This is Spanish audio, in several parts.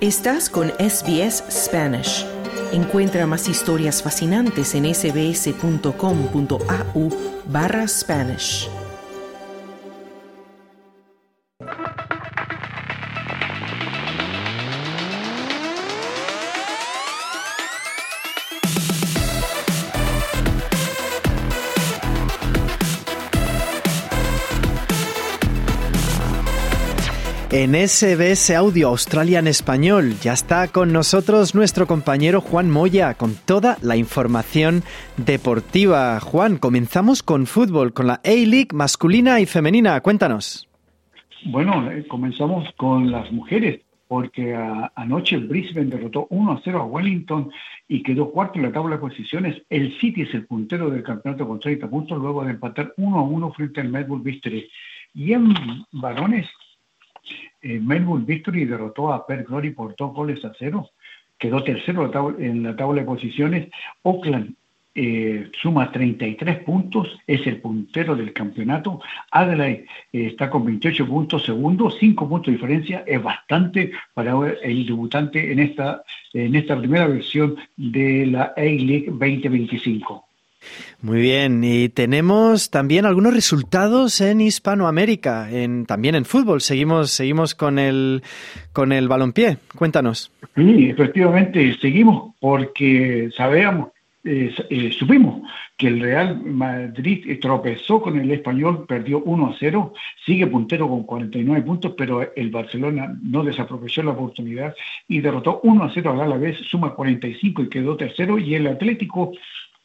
Estás con SBS Spanish. Encuentra más historias fascinantes en sbs.com.au/Spanish. En SBS Audio Australia en Español ya está con nosotros nuestro compañero Juan Moya con toda la información deportiva. Juan, comenzamos con fútbol, con la A-League masculina y femenina. Cuéntanos. Bueno, comenzamos con las mujeres, porque anoche Brisbane derrotó 1-0 a Wellington y quedó cuarto en la tabla de posiciones. El City es el puntero del campeonato con 30 puntos luego de empatar 1-1 frente al Melbourne Victory. Y en varones, Melbourne Victory derrotó a Perth Glory por 2-0. Quedó tercero en la tabla de posiciones. Auckland suma 33 puntos, es el puntero del campeonato. Adelaide está con 28 puntos segundo, 5 puntos de diferencia. Es bastante para el debutante en esta primera versión de la A-League 2025. Muy bien, y tenemos también algunos resultados en Hispanoamérica, también en fútbol. Seguimos con el balompié. Cuéntanos. Sí, efectivamente, seguimos porque supimos que el Real Madrid tropezó con el Español, perdió 1-0, sigue puntero con 49 puntos, pero el Barcelona no desaprovechó la oportunidad y derrotó 1-0 al Alavés, suma 45 y quedó tercero, y el Atlético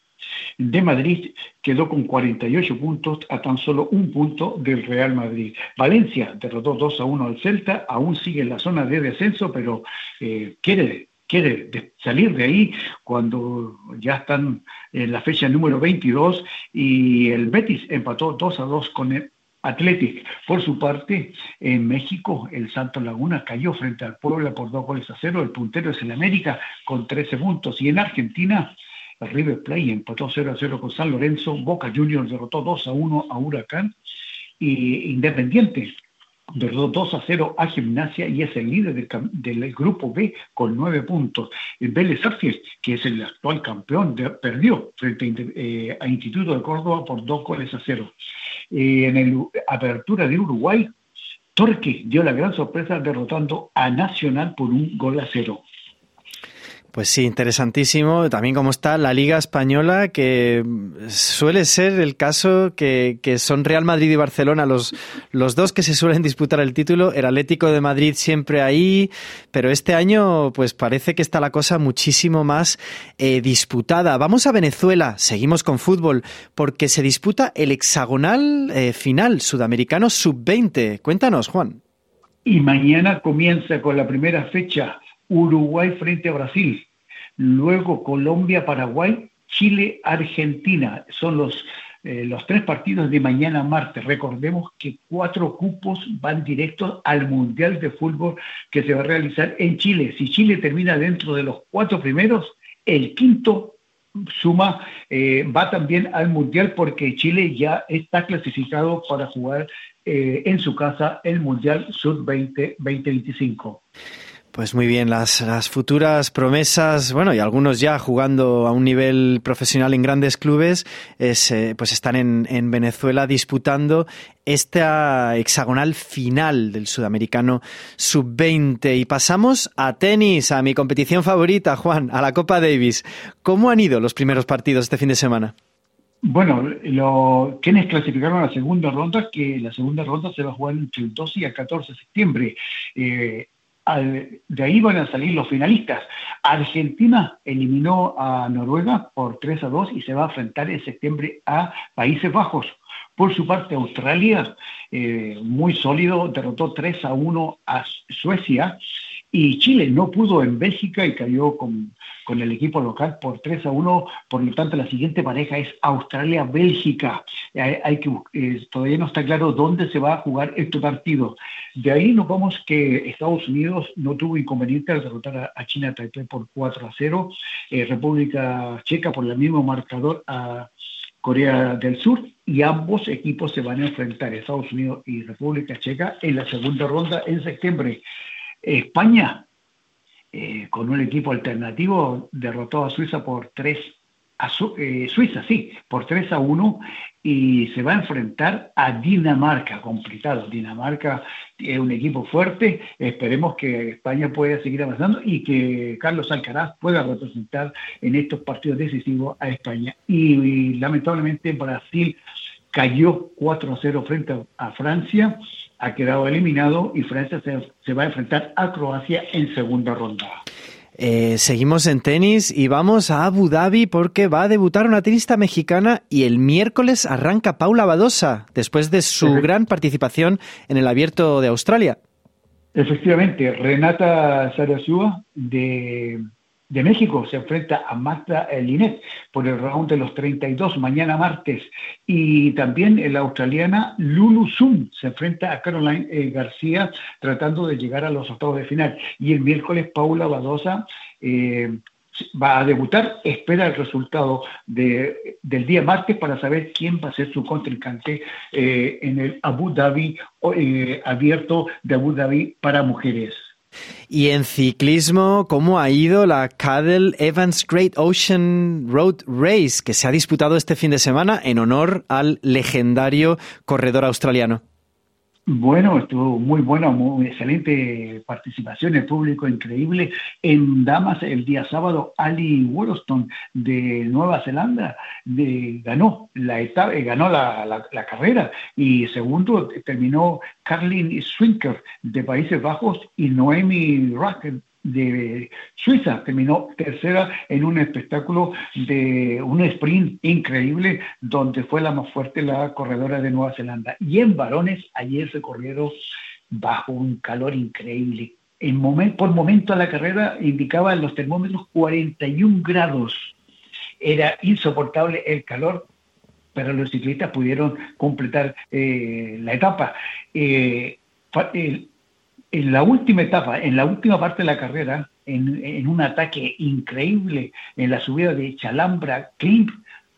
de Madrid quedó con 48 puntos a tan solo un punto del Real Madrid. Valencia derrotó 2-1 al Celta, aún sigue en la zona de descenso, pero quiere salir de ahí cuando ya están en la fecha número 22, y el Betis empató 2-2 con el Athletic. Por su parte, en México, el Santos Laguna cayó frente al Puebla por 2-0. El puntero es el América con 13 puntos. Y en Argentina, el River Plate empató 0-0 con San Lorenzo. Boca Juniors derrotó 2-1 a Huracán. Y Independiente derrotó 2-0 a Gimnasia y es el líder del grupo B con 9 puntos. El Vélez Sarsfield, que es el actual campeón, perdió frente a Instituto de Córdoba por 2-0. En el Apertura de Uruguay, Torque dio la gran sorpresa derrotando a Nacional por 1-0. Pues sí, interesantísimo. También cómo está la Liga Española, que suele ser el caso que son Real Madrid y Barcelona los dos que se suelen disputar el título. El Atlético de Madrid siempre ahí, pero este año pues parece que está la cosa muchísimo más disputada. Vamos a Venezuela, seguimos con fútbol, porque se disputa el hexagonal final sudamericano sub-20. Cuéntanos, Juan. Y mañana comienza con la primera fecha Uruguay frente a Brasil. Luego Colombia, Paraguay, Chile, Argentina. Son los 3 partidos de mañana martes. Recordemos que 4 cupos van directos al Mundial de Fútbol que se va a realizar en Chile. Si Chile termina dentro de los 4 primeros, el quinto va también al Mundial, porque Chile ya está clasificado para jugar en su casa el Mundial Sub-20 2025. Pues muy bien, las futuras promesas, bueno, y algunos ya jugando a un nivel profesional en grandes clubes, pues están en Venezuela disputando esta hexagonal final del Sudamericano Sub-20. Y pasamos a tenis, a mi competición favorita, Juan, a la Copa Davis. ¿Cómo han ido los primeros partidos este fin de semana? Bueno, quienes clasificaron a la segunda ronda, que la segunda ronda se va a jugar entre el 12 y el 14 de septiembre. De ahí van a salir los finalistas. Argentina eliminó a Noruega por 3-2 y se va a enfrentar en septiembre a Países Bajos. Por su parte, Australia, muy sólido, derrotó 3-1 a Suecia. Y Chile no pudo en Bélgica y cayó con el equipo local por 3-1. Por lo tanto, la siguiente pareja es Australia-Bélgica. Todavía no está claro dónde se va a jugar este partido. De ahí nos vamos que Estados Unidos no tuvo inconveniente al derrotar a China Taipei por 4-0. República Checa por el mismo marcador a Corea del Sur, y ambos equipos se van a enfrentar, Estados Unidos y República Checa, en la segunda ronda en septiembre. España con un equipo alternativo, derrotó a Suiza por 3-1 y se va a enfrentar a Dinamarca, complicado. Dinamarca es un equipo fuerte, esperemos que España pueda seguir avanzando y que Carlos Alcaraz pueda representar en estos partidos decisivos a España. Y lamentablemente Brasil cayó 4-0 frente a Francia, ha quedado eliminado y Francia se va a enfrentar a Croacia en segunda ronda. Seguimos en tenis y vamos a Abu Dhabi porque va a debutar una tenista mexicana y el miércoles arranca Paula Badosa después de su gran participación en el Abierto de Australia. Efectivamente, Renata Saraciúa de México se enfrenta a Magda Linette por el round de los 32 mañana martes, y también la australiana Lulu Sun se enfrenta a Caroline tratando de llegar a los octavos de final, y el miércoles Paula Badosa va a debutar, espera el resultado del día martes para saber quién va a ser su contrincante en el Abu Dhabi Abierto de Abu Dhabi para mujeres. Y en ciclismo, ¿cómo ha ido la Cadel Evans Great Ocean Road Race, que se ha disputado este fin de semana en honor al legendario corredor australiano? Bueno, estuvo muy bueno, muy excelente participación, el público increíble. En damas, el día sábado, Ali Wollaston de Nueva Zelanda ganó la etapa, ganó la carrera, y segundo terminó Caroline Swinker de Países Bajos, y Noemi Rack de Suiza terminó tercera en un espectáculo de un sprint increíble donde fue la más fuerte la corredora de Nueva Zelanda. Y en varones ayer se corrieron bajo un calor increíble. Por momento la carrera indicaba en los termómetros 41 grados. Era insoportable el calor, pero los ciclistas pudieron completar la etapa. En la última etapa, en la última parte de la carrera, en un ataque increíble en la subida de Chalambra-Klimp,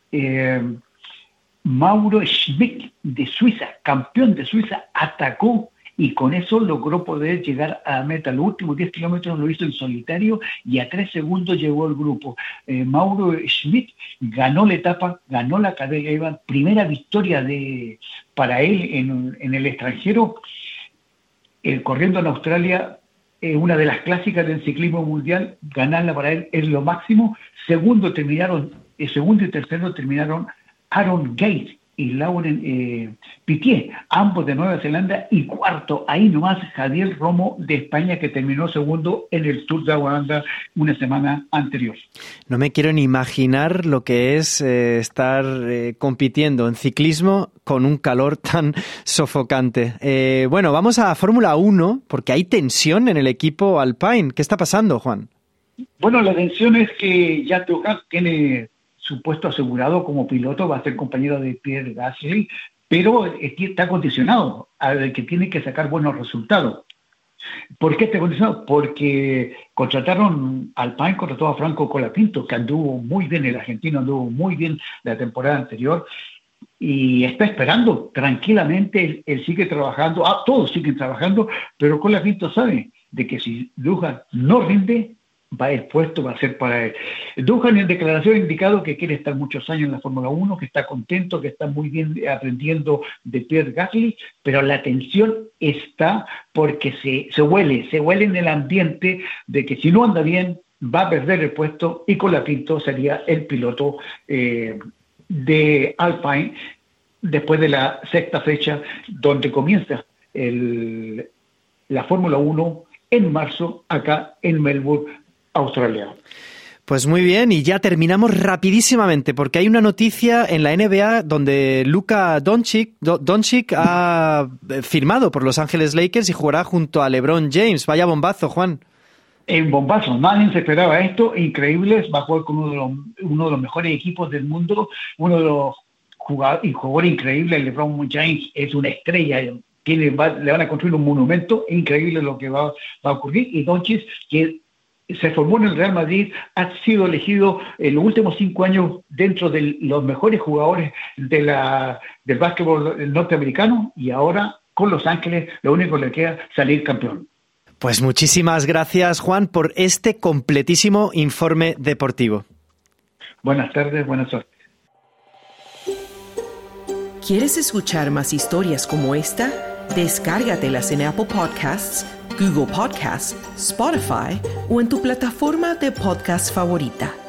Mauro Schmidt de Suiza, campeón de Suiza, atacó y con eso logró poder llegar a meta. Los últimos 10 kilómetros lo hizo en solitario y a 3 segundos llegó el grupo. Mauro Schmidt ganó la etapa, ganó la carrera, primera victoria para él en el extranjero. Corriendo en Australia, una de las clásicas del ciclismo mundial, ganarla para él es lo máximo. Segundo y tercero terminaron Aaron Gate y Lauren Piquet, ambos de Nueva Zelanda, y cuarto, ahí nomás, Javier Romo de España, que terminó segundo en el Tour de Uganda una semana anterior. No me quiero ni imaginar lo que es estar compitiendo en ciclismo con un calor tan sofocante. Bueno, vamos a Fórmula 1, porque hay tensión en el equipo Alpine. ¿Qué está pasando, Juan? Bueno, la tensión es que Jack Doohan tiene su puesto asegurado como piloto, va a ser compañero de Pierre Gasly, pero está condicionado a que tiene que sacar buenos resultados. ¿Por qué está condicionado? Porque Alpine contrató a Franco Colapinto, que anduvo muy bien, el argentino anduvo muy bien la temporada anterior, y está esperando tranquilamente. Él sigue trabajando, todos siguen trabajando, pero Colapinto sabe de que si Doohan no rinde, el puesto va a ser para él. Doohan en declaración ha indicado que quiere estar muchos años en la Fórmula 1, que está contento, que está muy bien aprendiendo de Pierre Gasly, pero la tensión está porque se huele en el ambiente de que si no anda bien va a perder el puesto, y Colapinto sería el piloto de Alpine después de la sexta fecha, donde comienza la Fórmula 1 en marzo, acá en Melbourne, Australia. Pues muy bien, y ya terminamos rapidísimamente porque hay una noticia en la NBA donde Luka Doncic ha firmado por Los Ángeles Lakers y jugará junto a LeBron James. Vaya bombazo, Juan. En bombazo, nadie se esperaba esto, increíble. Va a jugar con uno de los mejores equipos del mundo, uno de los jugadores increíbles. LeBron James es una estrella, le van a construir un monumento, increíble lo que va a ocurrir. Y Doncic, que se formó en el Real Madrid, ha sido elegido en los últimos 5 años dentro de los mejores jugadores del básquetbol norteamericano, y ahora con Los Ángeles lo único que le queda es salir campeón. Pues muchísimas gracias, Juan, por este completísimo informe deportivo. Buenas tardes, buenas tardes. ¿Quieres escuchar más historias como esta? Descárgatelas en Apple Podcasts, Google Podcasts, Spotify o en tu plataforma de podcast favorita.